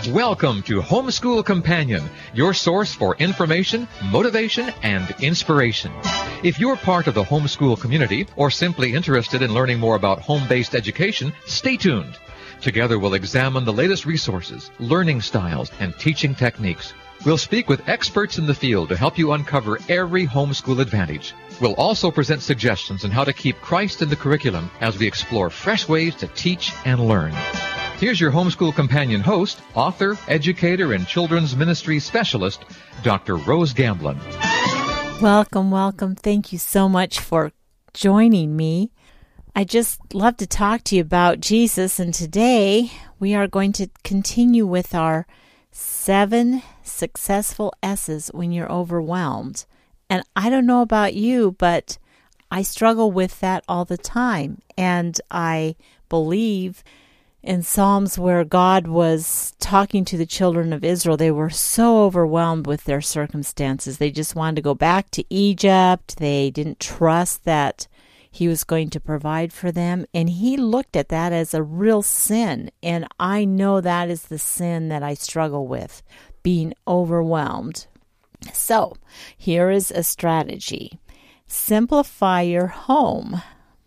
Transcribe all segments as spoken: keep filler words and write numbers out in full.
Welcome to Homeschool Companion, your source for information, motivation, and inspiration. If you're part of the homeschool community or simply interested in learning more about home-based education, stay tuned. Together we'll examine the latest resources, learning styles, and teaching techniques. We'll speak with experts in the field to help you uncover every homeschool advantage. We'll also present suggestions on how to keep Christ in the curriculum as we explore fresh ways to teach and learn. Here's your Homeschool Companion host, author, educator, and children's ministry specialist, Doctor Rose Gamblin. Welcome, welcome. Thank you so much for joining me. I just love to talk to you about Jesus, and today we are going to continue with our seven successful S's when you're overwhelmed. And I don't know about you, but I struggle with that all the time. And I believe in Psalms where God was talking to the children of Israel, they were so overwhelmed with their circumstances. They just wanted to go back to Egypt. They didn't trust that He was going to provide for them. And He looked at that as a real sin. And I know that is the sin that I struggle with, being overwhelmed. So, here is a strategy. Simplify your home.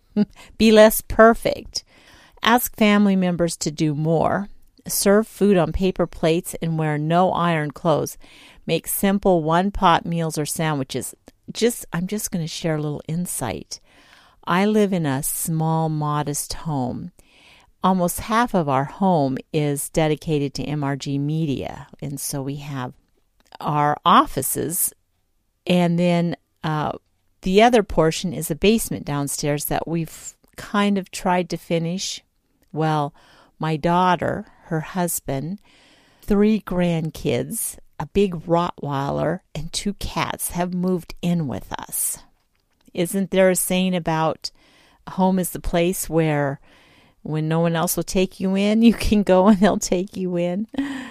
Be less perfect. Ask family members to do more. Serve food on paper plates and wear no iron clothes. Make simple one-pot meals or sandwiches. Just, I'm just going to share a little insight. I live in a small, modest home. Almost half of our home is dedicated to M R G Media, and so we have our offices, and then uh, the other portion is a basement downstairs that we've kind of tried to finish. Well, my daughter, her husband, three grandkids, a big Rottweiler, and two cats have moved in with us. Isn't there a saying about home is the place where when no one else will take you in, you can go and they'll take you in?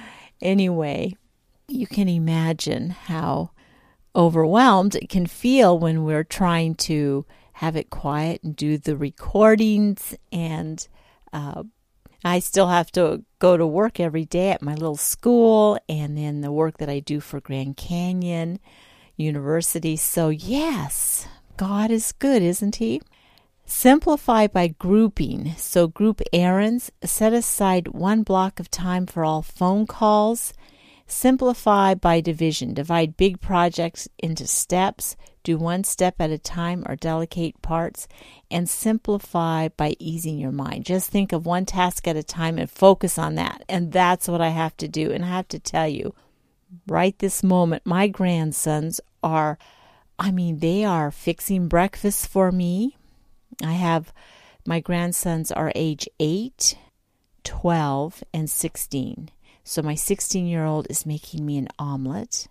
Anyway, you can imagine how overwhelmed it can feel when we're trying to have it quiet and do the recordings. And uh, I still have to go to work every day at my little school, and then the work that I do for Grand Canyon University. So yes, God is good, isn't He? Simplify by grouping. So group errands. Set aside one block of time for all phone calls. Simplify by division. Divide big projects into steps. Do one step at a time or delegate parts. And simplify by easing your mind. Just think of one task at a time and focus on that. And that's what I have to do. And I have to tell you, right this moment, my grandsons are, I mean, they are fixing breakfast for me. I have, my grandsons are age eight, twelve, and sixteen. So my sixteen-year-old is making me an omelet.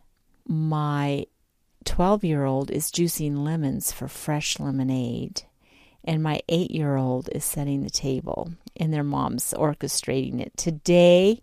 My twelve-year-old is juicing lemons for fresh lemonade. And my eight-year-old is setting the table, and their mom's orchestrating it. Today,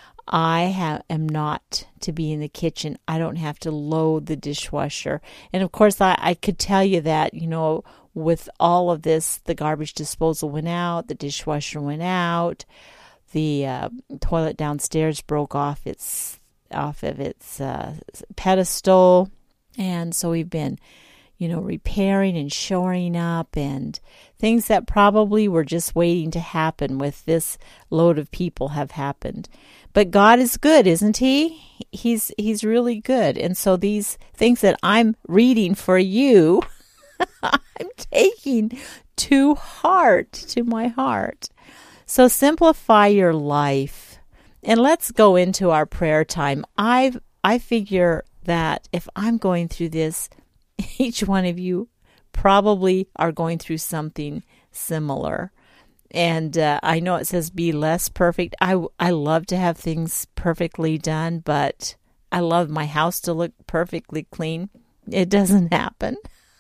I have, am not to be in the kitchen. I don't have to load the dishwasher. And of course, I, I could tell you that, you know, with all of this, the garbage disposal went out, the dishwasher went out, the uh, toilet downstairs broke off its off of its uh, pedestal, and so we've been, you know, repairing and shoring up, and things that probably were just waiting to happen with this load of people have happened. But God is good, isn't He? He's He's really good, and so these things that I'm reading for you, I'm taking to heart, to my heart. So simplify your life. And let's go into our prayer time. I I figure that if I'm going through this, each one of you probably are going through something similar. And uh, I know it says be less perfect. I, I love to have things perfectly done, but I love my house to look perfectly clean. It doesn't happen.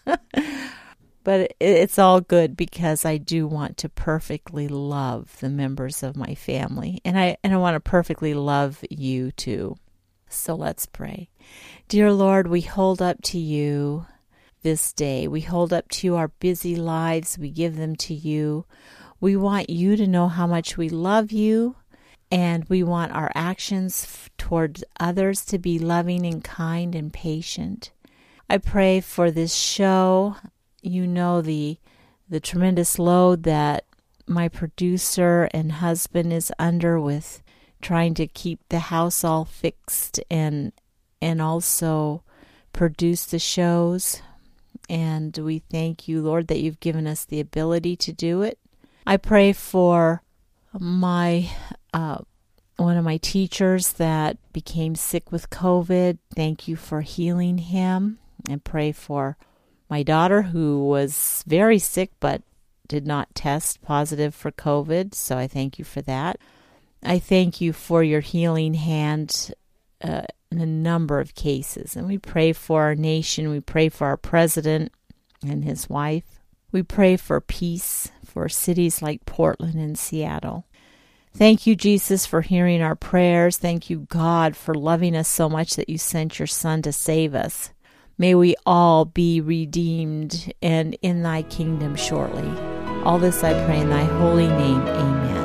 But it's all good because I do want to perfectly love the members of my family. And I and I want to perfectly love you too. So let's pray. Dear Lord, we hold up to you this day. We hold up to you our busy lives. We give them to you. We want you to know how much we love you. And we want our actions f- towards others to be loving and kind and patient. I pray for this show. You know the the tremendous load that my producer and husband is under with trying to keep the house all fixed and and also produce the shows. And we thank you, Lord, that you've given us the ability to do it. I pray for my uh, one of my teachers that became sick with COVID. Thank you for healing him. And pray for my daughter who was very sick but did not test positive for COVID. So I thank you for that. I thank you for your healing hand uh, in a number of cases. And we pray for our nation. We pray for our president and his wife. We pray for peace for cities like Portland and Seattle. Thank you, Jesus, for hearing our prayers. Thank you, God, for loving us so much that you sent your Son to save us. May we all be redeemed and in thy kingdom shortly. All this I pray in thy holy name. Amen.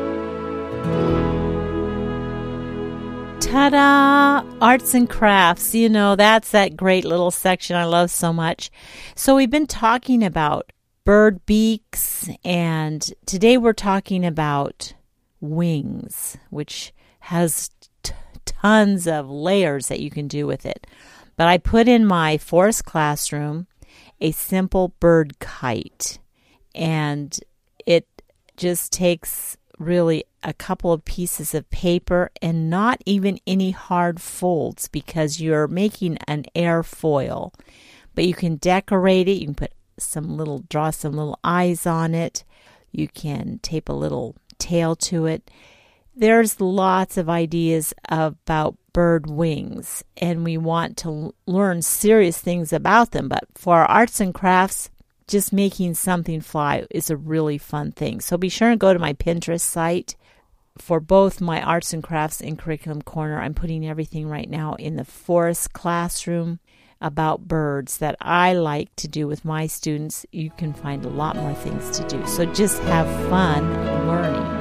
Ta-da! Arts and crafts. You know, that's that great little section I love so much. So we've been talking about bird beaks, and today we're talking about wings, which has t- tons of layers that you can do with it. But I put in my forest classroom a simple bird kite, and it just takes really a couple of pieces of paper and not even any hard folds because you're making an airfoil. But you can decorate it. You can put some little, draw some little eyes on it. You can tape a little tail to it. There's lots of ideas about bird wings, and we want to learn serious things about them. But for our arts and crafts, just making something fly is a really fun thing. So be sure and go to my Pinterest site. For both my arts and crafts and curriculum corner, I'm putting everything right now in the forest classroom about birds that I like to do with my students. You can find a lot more things to do. So just have fun learning.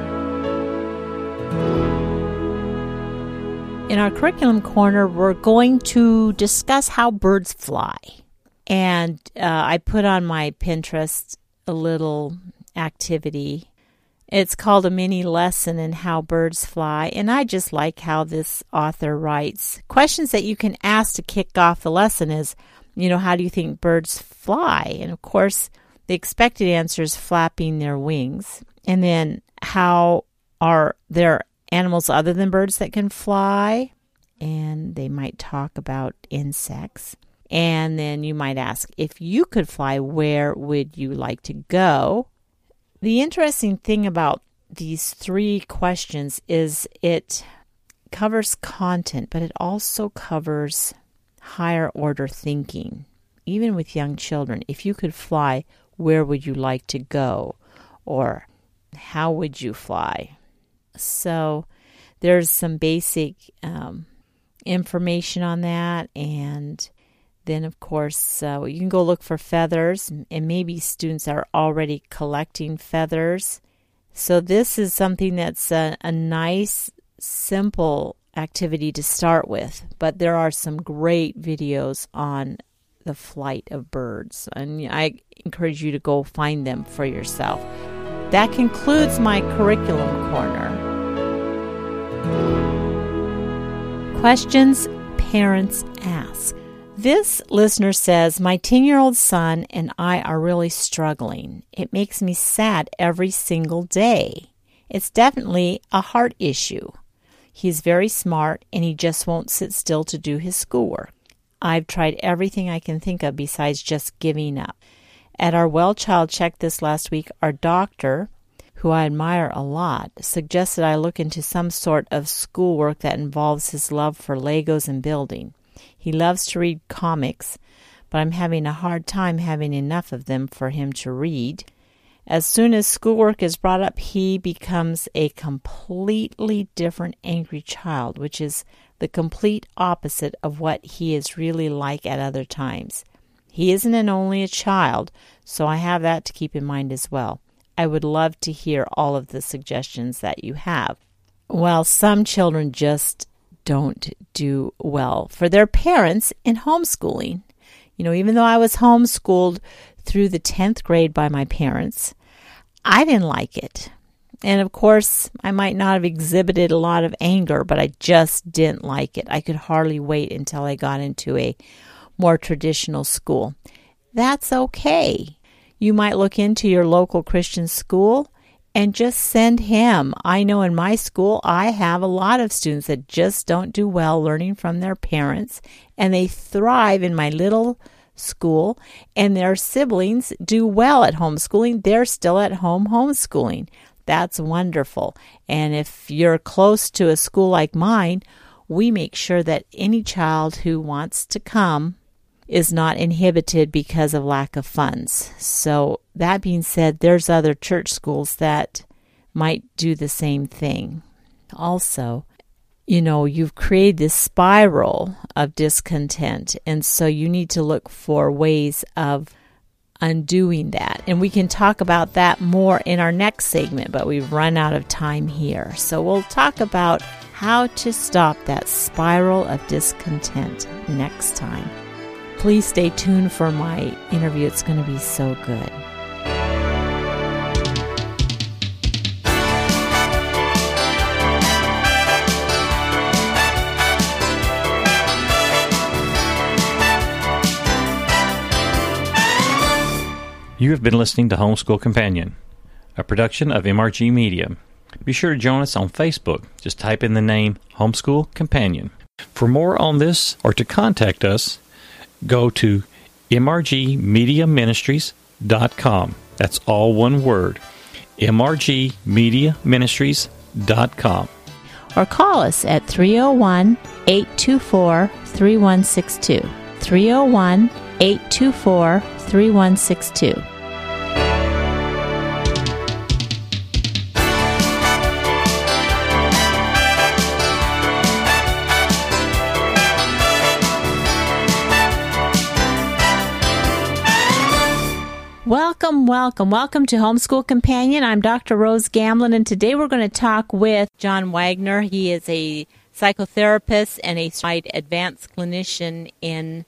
In our curriculum corner, we're going to discuss how birds fly. And uh, I put on my Pinterest a little activity. It's called a mini lesson in how birds fly. And I just like how this author writes. Questions that you can ask to kick off the lesson is, you know, how do you think birds fly? And of course, the expected answer is flapping their wings. And then how are there animals other than birds that can fly? And they might talk about insects. And then you might ask, if you could fly, where would you like to go? The interesting thing about these three questions is it covers content, but it also covers higher order thinking. Even with young children, if you could fly, where would you like to go? Or how would you fly? So there's some basic um, information on that, and then, of course, uh, you can go look for feathers, and maybe students are already collecting feathers. So this is something that's a, a nice, simple activity to start with, but there are some great videos on the flight of birds, and I encourage you to go find them for yourself. That concludes my curriculum corner. Questions parents ask. This listener says, my ten-year-old son and I are really struggling. It makes me sad every single day. It's definitely a heart issue. He's very smart and he just won't sit still to do his schoolwork. I've tried everything I can think of besides just giving up. At our well child check this last week, our doctor, who I admire a lot, suggested I look into some sort of schoolwork that involves his love for Legos and building. He loves to read comics, but I'm having a hard time having enough of them for him to read. As soon as schoolwork is brought up, he becomes a completely different angry child, which is the complete opposite of what he is really like at other times. He isn't an only a child, so I have that to keep in mind as well. I would love to hear all of the suggestions that you have. Well, some children just don't do well for their parents in homeschooling. You know, even though I was homeschooled through the tenth grade by my parents, I didn't like it. And of course, I might not have exhibited a lot of anger, but I just didn't like it. I could hardly wait until I got into a more traditional school. That's okay. You might look into your local Christian school and just send him. I know in my school, I have a lot of students that just don't do well learning from their parents, and they thrive in my little school, and their siblings do well at homeschooling. They're still at home homeschooling. That's wonderful. And if you're close to a school like mine, we make sure that any child who wants to come is not inhibited because of lack of funds. So that being said, there's other church schools that might do the same thing. Also, you know, you've created this spiral of discontent, and so you need to look for ways of undoing that. And we can talk about that more in our next segment, but we've run out of time here. So we'll talk about how to stop that spiral of discontent next time. Please stay tuned for my interview. It's going to be so good. You have been listening to Homeschool Companion, a production of M R G Media. Be sure to join us on Facebook. Just type in the name Homeschool Companion. For more on this or to contact us, go to m r g media ministries dot com. That's all one word, m r g media ministries dot com. Or call us at three oh one, eight two four, three one six two. three oh one, eight two four, three one six two. Welcome, welcome, welcome to Homeschool Companion. I'm Doctor Rose Gamblin, and today we're going to talk with John Wagner. He is a psychotherapist and a advanced clinician in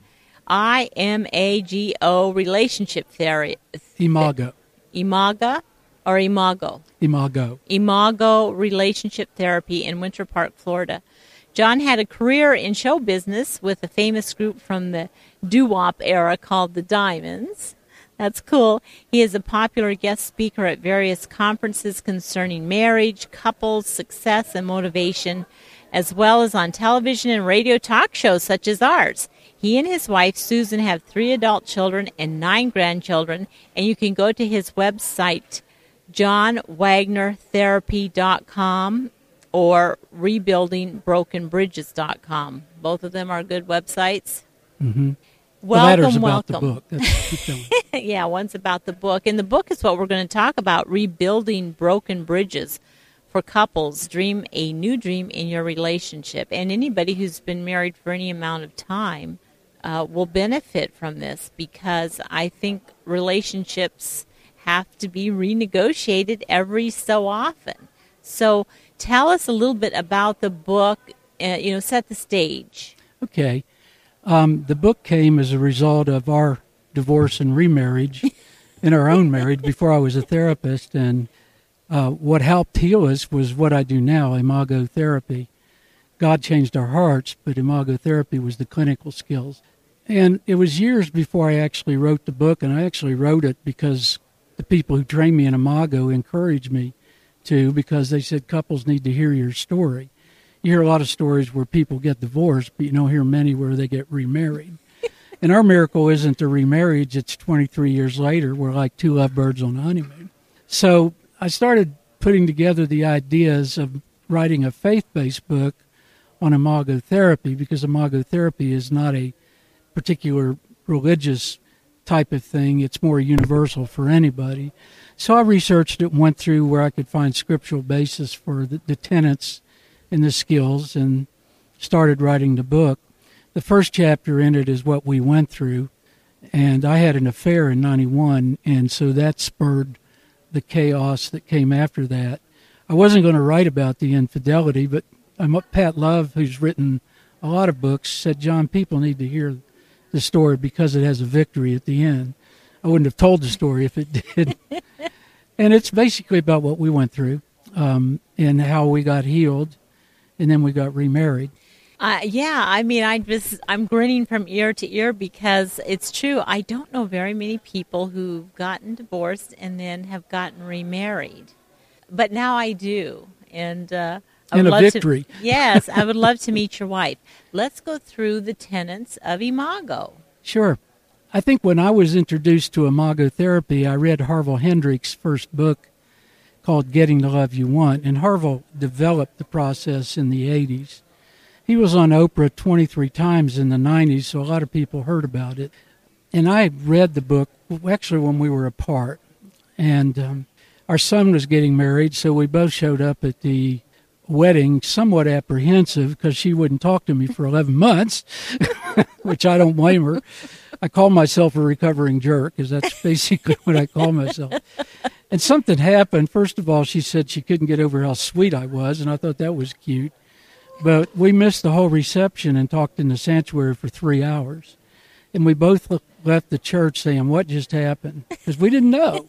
IMAGO relationship theory. Imago. Imaga or Imago? Imago. Imago relationship therapy in Winter Park, Florida. John had a career in show business with a famous group from the doo-wop era called the Diamonds. That's cool. He is a popular guest speaker at various conferences concerning marriage, couples, success, and motivation, as well as on television and radio talk shows such as ours. He and his wife, Susan, have three adult children and nine grandchildren, and you can go to his website, john wagner therapy dot com or rebuilding broken bridges dot com. Both of them are good websites. Mm-hmm. Welcome, the latter's about welcome. the book. That's, keep going. Yeah, one's about the book. And the book is what we're going to talk about, rebuilding broken bridges for couples. Dream a new dream in your relationship. And anybody who's been married for any amount of time uh, will benefit from this, because I think relationships have to be renegotiated every so often. So tell us a little bit about the book, uh, you know, set the stage. Okay. Um, the book came as a result of our divorce and remarriage in our own marriage before I was a therapist. And uh, what helped heal us was what I do now, Imago therapy. God changed our hearts, but Imago therapy was the clinical skills. And it was years before I actually wrote the book, and I actually wrote it because the people who trained me in Imago encouraged me to, because they said couples need to hear your story. You hear a lot of stories where people get divorced, but you don't hear many where they get remarried. And our miracle isn't the remarriage, it's twenty-three years later. We're like two lovebirds on a honeymoon. So I started putting together the ideas of writing a faith-based book on Imago therapy, because Imago therapy is not a particular religious type of thing. It's more universal for anybody. So I researched it and went through where I could find scriptural basis for the, the tenets and the skills, and started writing the book. The first chapter in it is what we went through, and I had an affair in ninety-one, and so that spurred the chaos that came after that. I wasn't going to write about the infidelity, but I'm, Pat Love, who's written a lot of books, said, John, people need to hear the story because it has a victory at the end. I wouldn't have told the story if it did. And it's basically about what we went through um, and how we got healed, and then we got remarried. Uh, yeah, I mean, I just, I'm grinning from ear to ear because it's true. I don't know very many people who've gotten divorced and then have gotten remarried. But now I do. And uh, I and would a love victory. To, yes, I would love to meet your wife. Let's go through the tenets of Imago. Sure. I think when I was introduced to Imago therapy, I read Harville Hendricks' first book called Getting the Love You Want. And Harville developed the process in the eighties. He was on Oprah twenty-three times in the nineties, so a lot of people heard about it. And I read the book actually when we were apart. And um, our son was getting married, so we both showed up at the wedding somewhat apprehensive because she wouldn't talk to me for eleven months, which I don't blame her. I call myself a recovering jerk because that's basically what I call myself. And something happened. First of all, she said she couldn't get over how sweet I was, and I thought that was cute. But we missed the whole reception and talked in the sanctuary for three hours. And we both left the church saying, what just happened? Because we didn't know.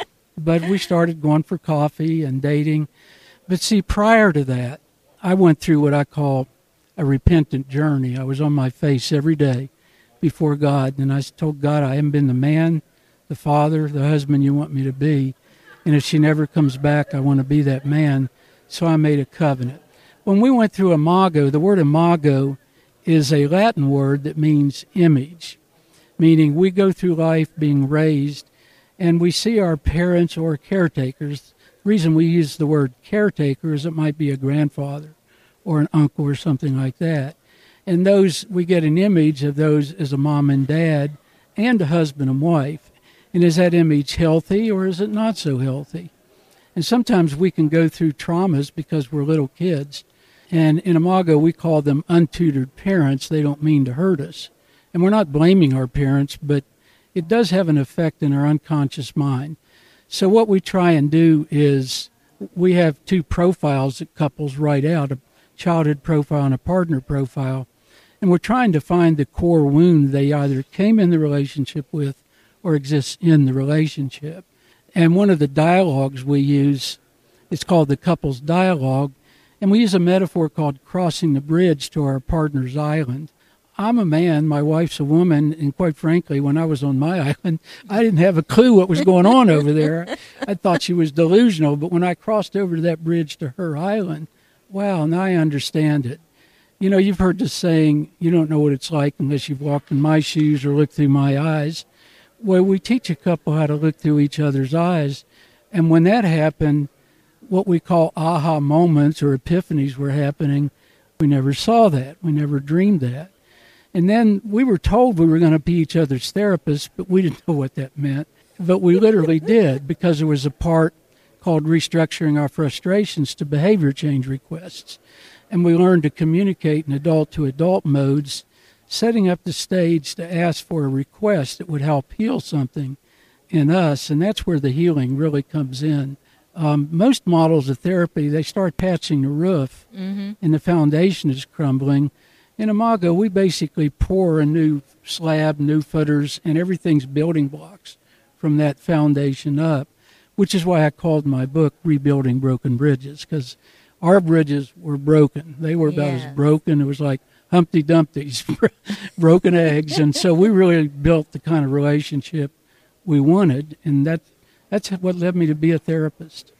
But we started going for coffee and dating. But see, prior to that, I went through what I call a repentant journey. I was on my face every day before God. And I told God, I haven't been the man, the father, the husband you want me to be. And if she never comes back, I want to be that man. So I made a covenant. When we went through Imago, the word Imago is a Latin word that means image, meaning we go through life being raised and we see our parents or caretakers. The reason we use the word caretaker is it might be a grandfather or an uncle or something like that. And those, we get an image of those as a mom and dad and a husband and wife. And is that image healthy or is it not so healthy? And sometimes we can go through traumas because we're little kids. And in Imago, we call them untutored parents. They don't mean to hurt us. And we're not blaming our parents, but it does have an effect in our unconscious mind. So what we try and do is we have two profiles that couples write out, a childhood profile and a partner profile. And we're trying to find the core wound they either came in the relationship with or exists in the relationship. And one of the dialogues we use, it's called the couple's dialogue. And we use a metaphor called crossing the bridge to our partner's island. I'm a man, my wife's a woman, and quite frankly, when I was on my island, I didn't have a clue what was going on over there. I thought she was delusional, but when I crossed over to that bridge to her island, wow, now I understand it. You know, you've heard the saying, you don't know what it's like unless you've walked in my shoes or looked through my eyes. Well, we teach a couple how to look through each other's eyes, and when that happened, what we call aha moments or epiphanies were happening. We never saw that. We never dreamed that. And then we were told we were going to be each other's therapists, but we didn't know what that meant. But we literally did because there was a part called restructuring our frustrations to behavior change requests. And we learned to communicate in adult-to-adult modes, setting up the stage to ask for a request that would help heal something in us. And that's where the healing really comes in. Um, most models of therapy, they start patching the roof, mm-hmm. and the foundation is crumbling. In Imago, we basically pour a new slab, new footers, and everything's building blocks from that foundation up, which is why I called my book Rebuilding Broken Bridges, because our bridges were broken. They were about yes. as broken. It was like Humpty Dumpty's broken eggs. And so we really built the kind of relationship we wanted, and that That's what led me to be a therapist.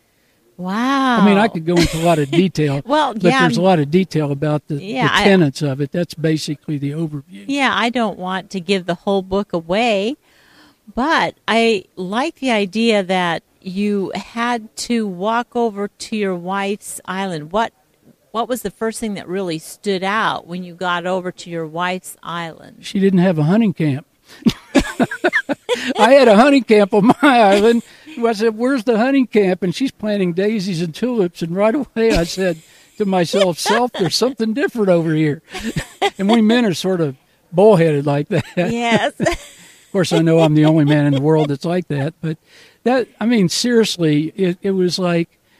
Wow. I mean, I could go into a lot of detail, well, but yeah, there's a lot of detail about the, yeah, the tenets I, of it. That's basically the overview. Yeah, I don't want to give the whole book away, but I like the idea that you had to walk over to your wife's island. What what was the first thing that really stood out when you got over to your wife's island? She didn't have a hunting camp. I had a hunting camp on my island. I said, where's the hunting camp? And she's planting daisies and tulips. And right away I said to myself, self, there's something different over here. And we men are sort of bullheaded like that. Yes. Of course, I know I'm the only man in the world that's like that. But that, I mean, seriously, it, it was like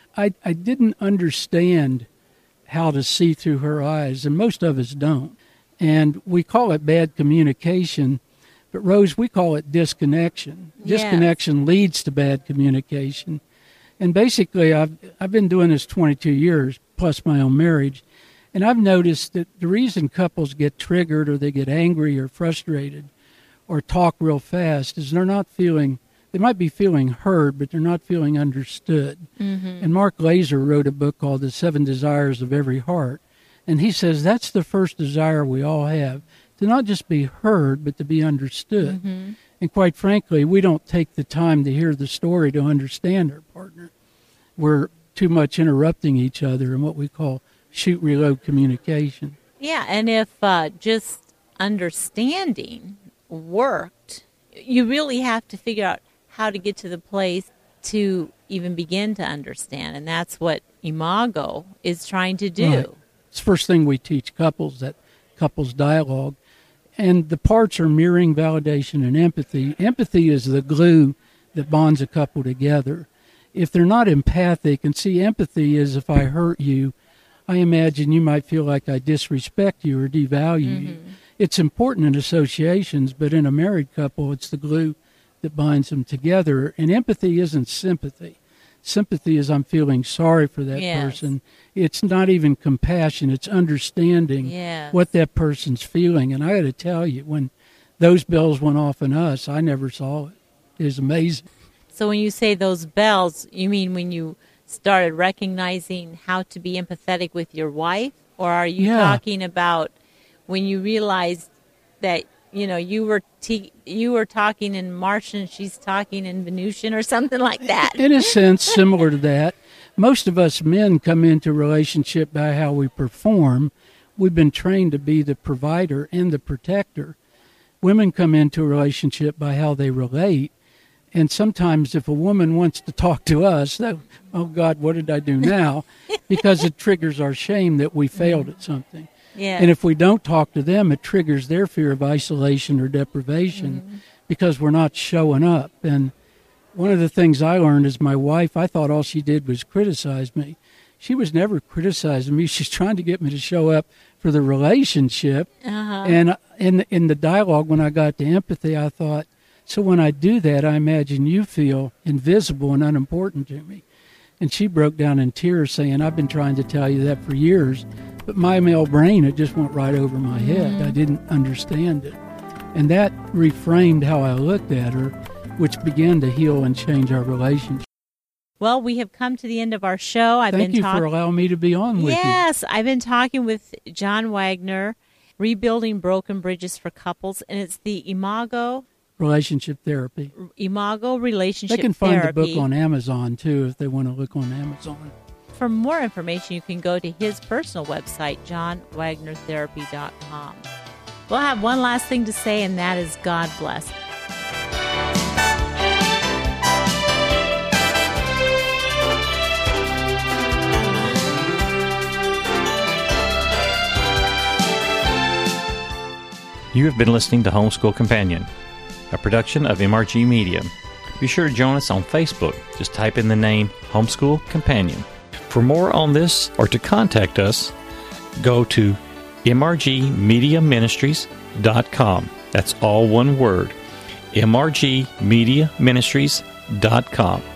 I, I didn't understand how to see through her eyes, and most of us don't. And we call it bad communication, but Rose, we call it disconnection. Yes. Disconnection leads to bad communication. And basically, I've I've been doing this twenty-two years, plus my own marriage, and I've noticed that the reason couples get triggered or they get angry or frustrated or talk real fast is they're not feeling, they might be feeling heard, but they're not feeling understood. Mm-hmm. And Mark Glaser wrote a book called The Seven Desires of Every Heart, and he says that's the first desire we all have, to not just be heard, but to be understood. Mm-hmm. And quite frankly, we don't take the time to hear the story to understand our partner. We're too much interrupting each other in what we call shoot, reload communication. Yeah, and if uh, just understanding worked, you really have to figure out how to get to the place to even begin to understand. And that's what Imago is trying to do. Right. It's the first thing we teach couples, that couples dialogue. And the parts are mirroring, validation, and empathy. Empathy is the glue that bonds a couple together. If they're not empathic, and see, empathy is if I hurt you, I imagine you might feel like I disrespect you or devalue mm-hmm. you. It's important in associations, but in a married couple, it's the glue that binds them together. And empathy isn't sympathy. Sympathy is I'm feeling sorry for that yes. person. It's not even compassion. It's understanding yes. what that person's feeling. And I got to tell you, when those bells went off in us, I never saw it. It was amazing. So when you say those bells, you mean when you started recognizing how to be empathetic with your wife? Or are you yeah. talking about when you realized that, you know, you were te- you were talking in Martian, she's talking in Venusian or something like that? In a sense, similar to that. Most of us men come into a relationship by how we perform. We've been trained to be the provider and the protector. Women come into a relationship by how they relate. And sometimes if a woman wants to talk to us, that, oh, God, what did I do now? Because it triggers our shame that we failed at something. Yeah. And if we don't talk to them, it triggers their fear of isolation or deprivation mm-hmm. because we're not showing up. And one of the things I learned is my wife, I thought all she did was criticize me. She was never criticizing me. She's trying to get me to show up for the relationship. Uh-huh. And in, in the dialogue, when I got to empathy, I thought, so when I do that, I imagine you feel invisible and unimportant to me. And she broke down in tears saying, I've been trying to tell you that for years, but my male brain, it just went right over my head. Mm-hmm. I didn't understand it. And that reframed how I looked at her, which began to heal and change our relationship. Well, we have come to the end of our show. I've Thank been you talk- for allowing me to be on with yes, you. Yes, I've been talking with John Wagner, Rebuilding Broken Bridges for Couples, and it's the Imago Relationship Therapy. Imago Relationship Therapy. They can find Therapy. the book on Amazon, too, if they want to look on Amazon. For more information, you can go to his personal website, john wagner therapy dot com. We'll have one last thing to say, and that is God bless. You have been listening to Homeschool Companion, a production of M R G Media. Be sure to join us on Facebook. Just type in the name Homeschool Companion. For more on this or to contact us, go to m r g media ministries dot com. That's all one word, m r g media ministries dot com.